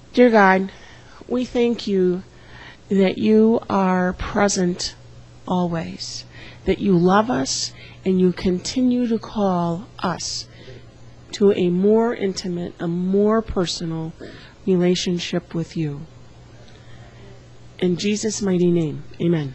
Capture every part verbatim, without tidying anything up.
Dear God, we thank you that you are present always, that you love us, and you continue to call us to a more intimate, a more personal relationship with you. In Jesus' mighty name, amen.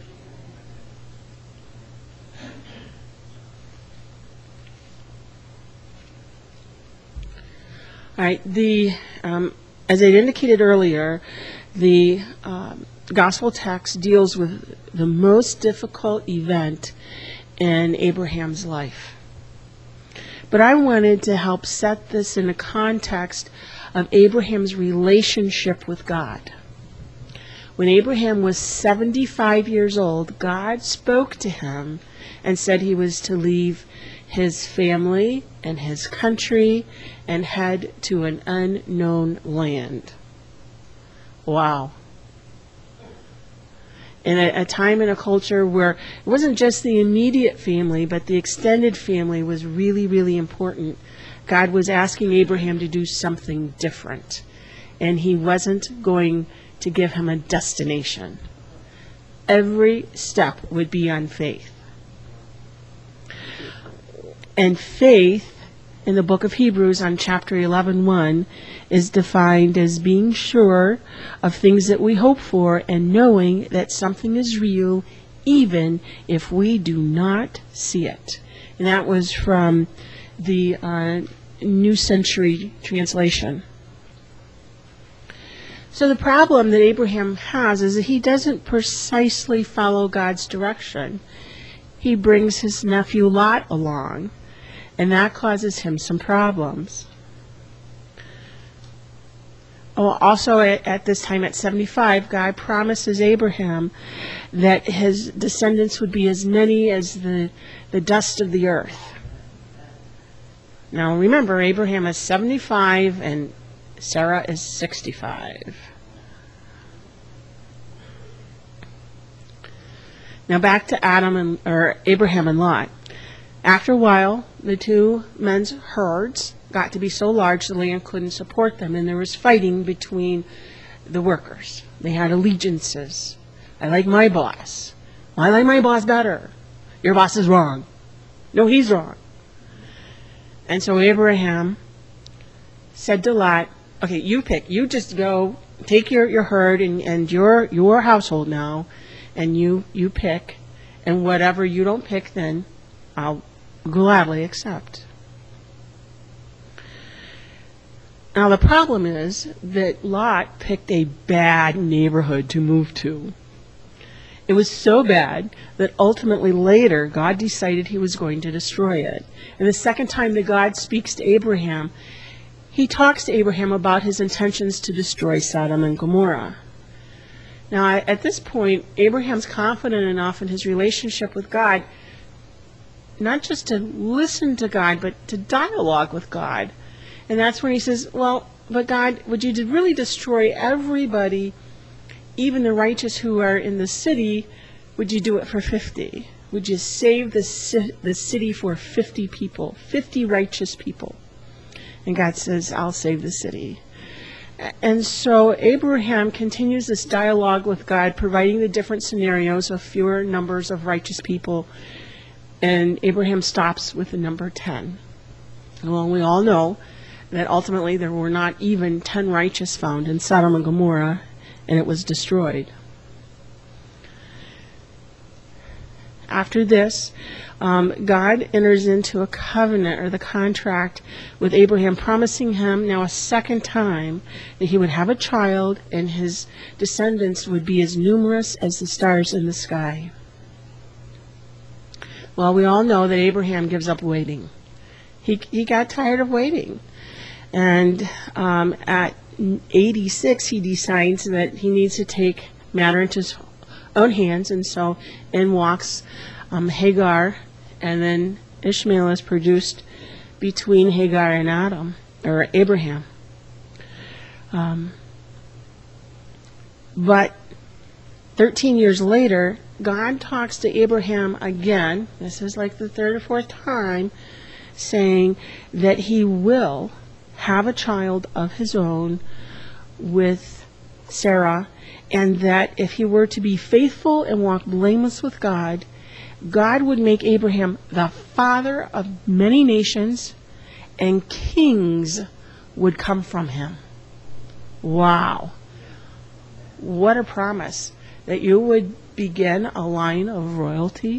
All right, the um, as I indicated earlier, the um, gospel text deals with the most difficult event in Abraham's life. But I wanted to help set this in the context of Abraham's relationship with God. When Abraham was seventy-five years old, God spoke to him and said he was to leave his family and his country and head to an unknown land. Wow. In a, a time in a culture where it wasn't just the immediate family, but the extended family was really, really important, God was asking Abraham to do something different. And he wasn't going to give him a destination. Every step would be on faith. And faith, in the book of Hebrews on chapter eleven one, is defined as being sure of things that we hope for and knowing that something is real even if we do not see it. And that was from the uh, New Century Translation. So the problem that Abraham has is that he doesn't precisely follow God's direction. He brings his nephew Lot along, and that causes him some problems. Oh, also, at, at this time, at seventy-five, God promises Abraham that his descendants would be as many as the, the dust of the earth. Now, remember, Abraham is seventy-five and Sarah is sixty-five. Now, back to Adam and or Abraham and Lot. After a while, the two men's herds got to be so large the land couldn't support them, and there was fighting between the workers. They had allegiances. I like my boss. I like my boss better. Your boss is wrong. No, he's wrong. And so Abraham said to Lot, okay, you pick. You just go take your, your herd and, and your your household now, and you, you pick. And whatever you don't pick, then I'll gladly accept. Now the problem is that Lot picked a bad neighborhood to move to. It was so bad that ultimately later God decided he was going to destroy it. And the second time that God speaks to Abraham, he talks to Abraham about his intentions to destroy Sodom and Gomorrah. Now at this point, Abraham's confident enough in his relationship with God, not just to listen to God, but to dialogue with God. And that's when he says, well, but God, would you really destroy everybody, even the righteous who are in the city? Would you do it for fifty? Would you save the, ci- the city for fifty people, fifty righteous people? And God says, I'll save the city. And so Abraham continues this dialogue with God, providing the different scenarios of fewer numbers of righteous people. And Abraham stops with the number ten. Well, we all know that ultimately there were not even ten righteous found in Sodom and Gomorrah, and it was destroyed. After this, um, God enters into a covenant or the contract with Abraham, promising him now a second time that he would have a child and his descendants would be as numerous as the stars in the sky. Well, we all know that Abraham gives up waiting. He, he got tired of waiting. And um, at eighty-six, he decides that he needs to take matter into his own hands, and so in walks um, Hagar, and then Ishmael is produced between Hagar and Adam, or Abraham. Um, but thirteen years later, God talks to Abraham again. This is like the third or fourth time, saying that he will have a child of his own with Sarah, and that if he were to be faithful and walk blameless with God, God would make Abraham the father of many nations, and kings would come from him. Wow. What a promise, that you would begin a line of royalty.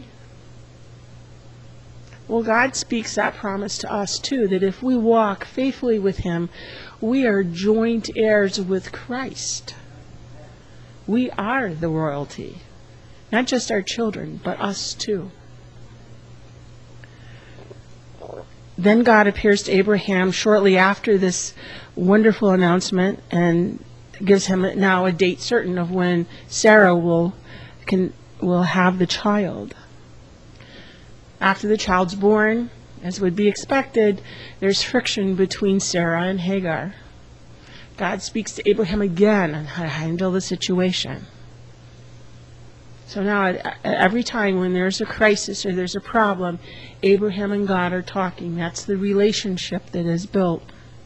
Well, God speaks that promise to us too, that if we walk faithfully with him, we are joint heirs with Christ. We are the royalty. Not just our children, but us too. Then God appears to Abraham shortly after this wonderful announcement and gives him now a date certain of when Sarah will can will have the child. After the child's born, as would be expected, there's friction between Sarah and Hagar. God speaks to Abraham again on how to handle the situation. So now, every time when there's a crisis or there's a problem, Abraham and God are talking. That's the relationship that is built.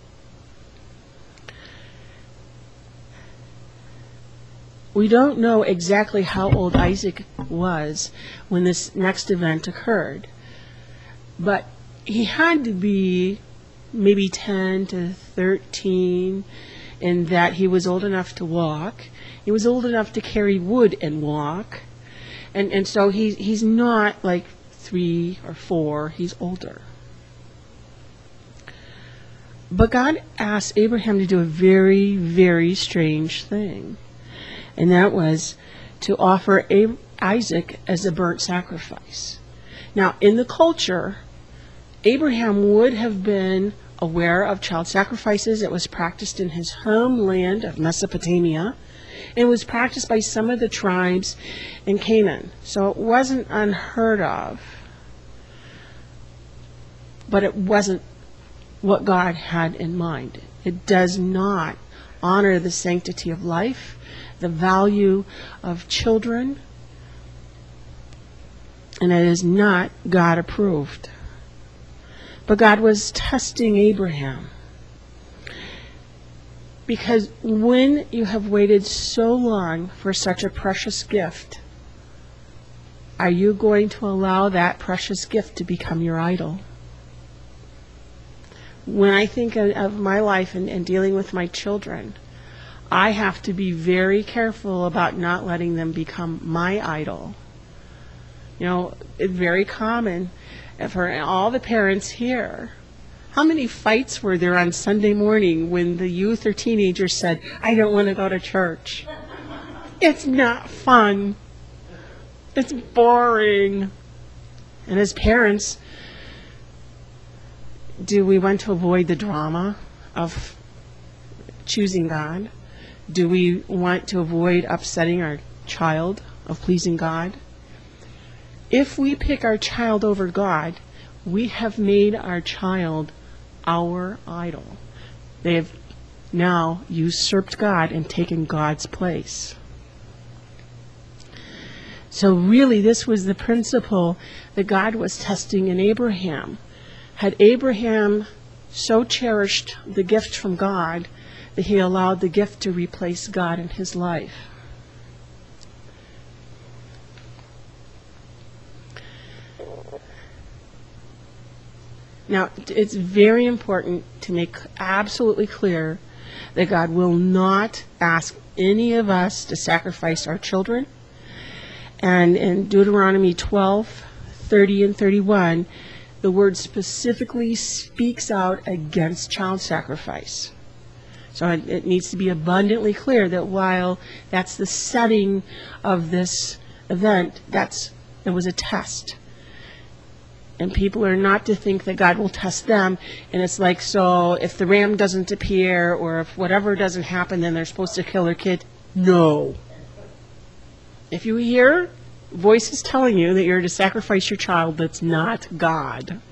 We don't know exactly how old Isaac was when this next event occurred, but he had to be maybe ten to thirteen, in that he was old enough to walk. He was old enough to carry wood and walk. And and so he, he's not like three or four, he's older. But God asked Abraham to do a very, very strange thing. And that was to offer Ab- Isaac as a burnt sacrifice. Now, in the culture, Abraham would have been aware of child sacrifices. It was practiced in his homeland of Mesopotamia. It was practiced by some of the tribes in Canaan. So it wasn't unheard of. But it wasn't what God had in mind. It does not honor the sanctity of life, the value of children, and it is not God approved. But God was testing Abraham. Because when you have waited so long for such a precious gift, are you going to allow that precious gift to become your idol? When I think of, of my life and, and dealing with my children, I have to be very careful about not letting them become my idol. You know, it's very common for all the parents here. How many fights were there on Sunday morning when the youth or teenagers said, I don't want to go to church? It's not fun. It's boring. And as parents, do we want to avoid the drama of choosing God? Do we want to avoid upsetting our child of pleasing God? If we pick our child over God, we have made our child our idol. They have now usurped God and taken God's place. So really, this was the principle that God was testing in Abraham. Had Abraham so cherished the gift from God that he allowed the gift to replace God in his life? Now, it's very important to make absolutely clear that God will not ask any of us to sacrifice our children. And in Deuteronomy twelve, thirty and thirty-one, the word specifically speaks out against child sacrifice. So it, it needs to be abundantly clear that while that's the setting of this event, that's it was a test. And people are not to think that God will test them. And it's like, so if the ram doesn't appear or if whatever doesn't happen, then they're supposed to kill their kid. No. If you hear voices telling you that you're to sacrifice your child, that's not God.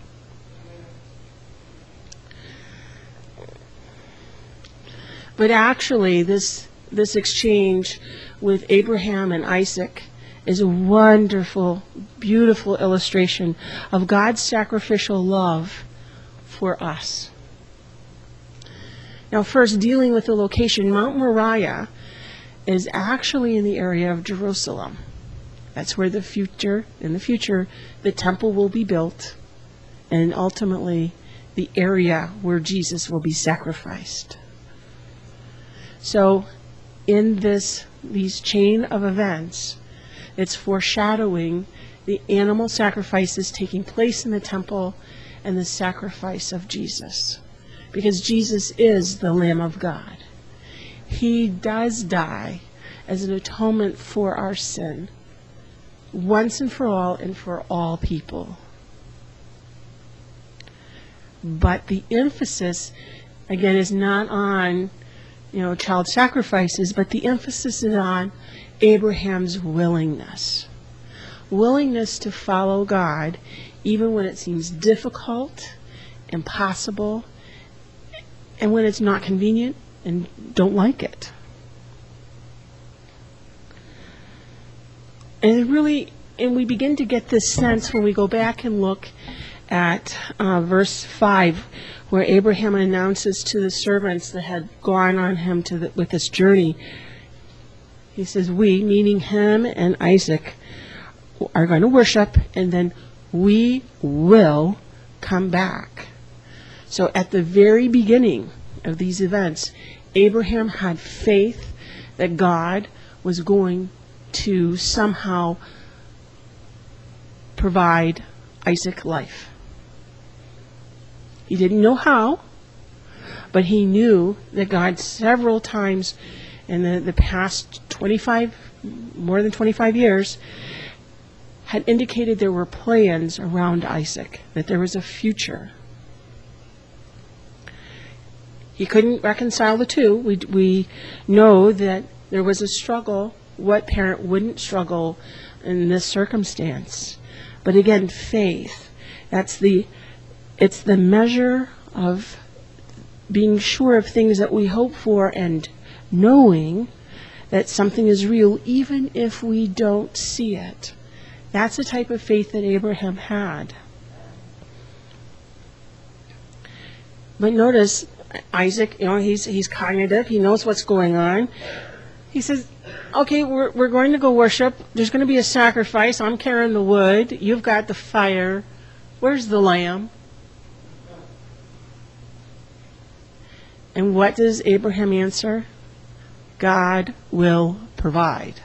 But actually, this this exchange with Abraham and Isaac is a wonderful, beautiful illustration of God's sacrificial love for us. Now, first, dealing with the location, Mount Moriah is actually in the area of Jerusalem. That's where the future, in the future, the temple will be built, and ultimately the area where Jesus will be sacrificed. So, in this these chain of events, it's foreshadowing the animal sacrifices taking place in the temple and the sacrifice of Jesus. Because Jesus is the Lamb of God. He does die as an atonement for our sin, once and for all and for all people. But the emphasis, again, is not on, you know, child sacrifices, but the emphasis is on Abraham's willingness. Willingness to follow God, even when it seems difficult, impossible, and when it's not convenient and don't like it. And really, and we begin to get this sense when we go back and look at uh, verse five, where Abraham announces to the servants that had gone on him to the, with this journey. He says, we, meaning him and Isaac, are going to worship, and then we will come back. So at the very beginning of these events, Abraham had faith that God was going to somehow provide Isaac life. He didn't know how, but he knew that God several times in the, the past twenty-five, more than twenty-five years, had indicated there were plans around Isaac, that there was a future. He couldn't reconcile the two. We, we know that there was a struggle. What parent wouldn't struggle in this circumstance? But again, faith. That's the, it's the measure of being sure of things that we hope for and knowing that something is real even if we don't see it. That's the type of faith that Abraham had. But notice, Isaac, you know, he's he's cognitive. He knows what's going on. He says, okay, we're we're going to go worship. There's going to be a sacrifice. I'm carrying the wood. You've got the fire. Where's the lamb? And what does Abraham answer? God will provide.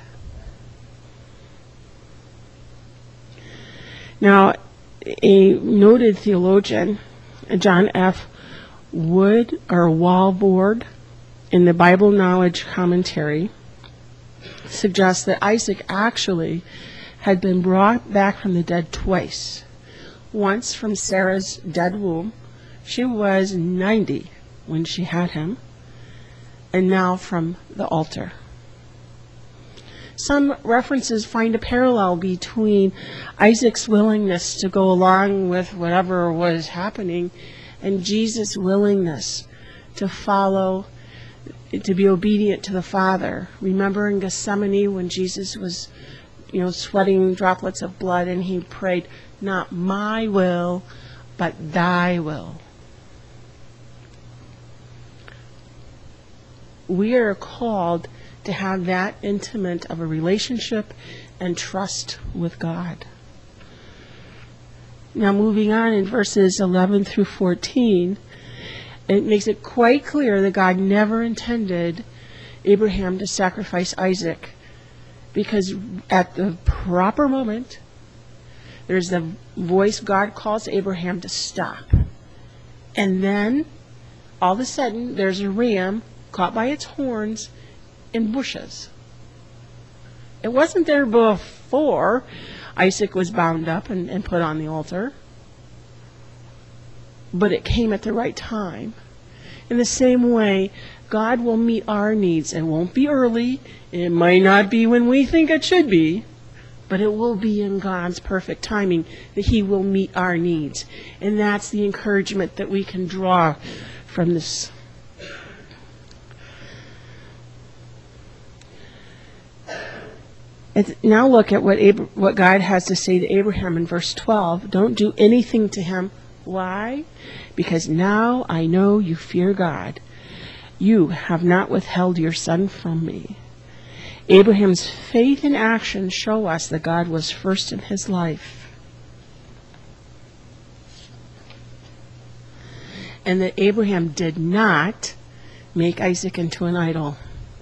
Now, a noted theologian, John F. Wood, or Walvoord, in the Bible Knowledge Commentary, suggests that Isaac actually had been brought back from the dead twice. Once from Sarah's dead womb. She was ninety when she had him, and now from the altar. Some references find a parallel between Isaac's willingness to go along with whatever was happening and Jesus' willingness to follow, to be obedient to the Father. Remember in Gethsemane when Jesus was, you know, sweating droplets of blood and he prayed, not my will, but thy will. We are called to have that intimate of a relationship and trust with God. Now moving on in verses eleven through fourteen, it makes it quite clear that God never intended Abraham to sacrifice Isaac, because at the proper moment, there's the voice God calls Abraham to stop. And then, all of a sudden, there's a ram caught by its horns in bushes. It wasn't there before Isaac was bound up and, and put on the altar, but it came at the right time. In the same way, God will meet our needs. It won't be early. It might not be when we think it should be, but it will be in God's perfect timing that He will meet our needs. And that's the encouragement that we can draw from this. And now look at what Abra- what God has to say to Abraham in verse twelve. Don't do anything to him. Why? Because now I know you fear God. You have not withheld your son from me. Abraham's faith and action show us that God was first in his life, and that Abraham did not make Isaac into an idol.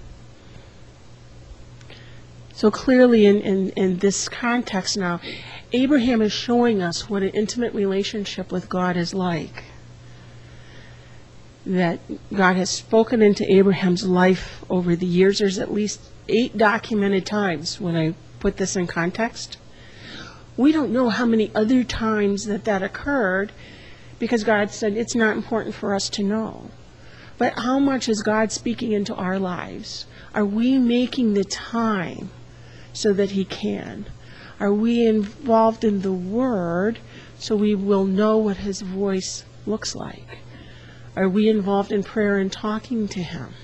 So clearly in, in, in this context now, Abraham is showing us what an intimate relationship with God is like. That God has spoken into Abraham's life over the years. There's at least eight documented times when I put this in context. We don't know how many other times that that occurred, because God said it's not important for us to know. But how much is God speaking into our lives? Are we making the time so that he can? Are we involved in the Word so we will know what his voice looks like? Are we involved in prayer and talking to him?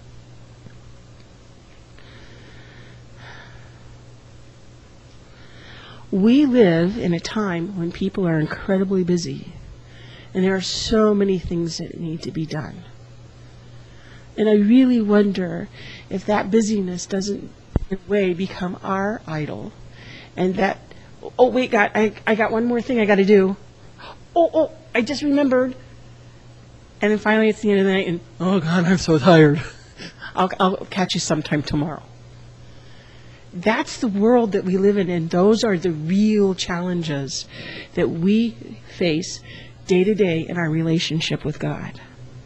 We live in a time when people are incredibly busy, and there are so many things that need to be done. And I really wonder if that busyness doesn't, in a way, become our idol. And that, oh, wait, God, I, I got one more thing I got to do. Oh, oh, I just remembered. And then finally it's the end of the night, and, oh, God, I'm so tired. I'll, I'll catch you sometime tomorrow. That's the world that we live in, and those are the real challenges that we face day to day in our relationship with God.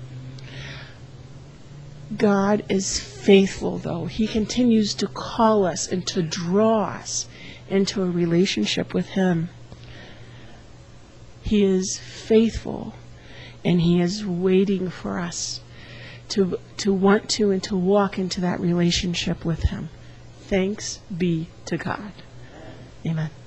God is faithful, though. He continues to call us and to draw us into a relationship with him. He is faithful, and he is waiting for us to, to want to and to walk into that relationship with him. Thanks be to God. Amen.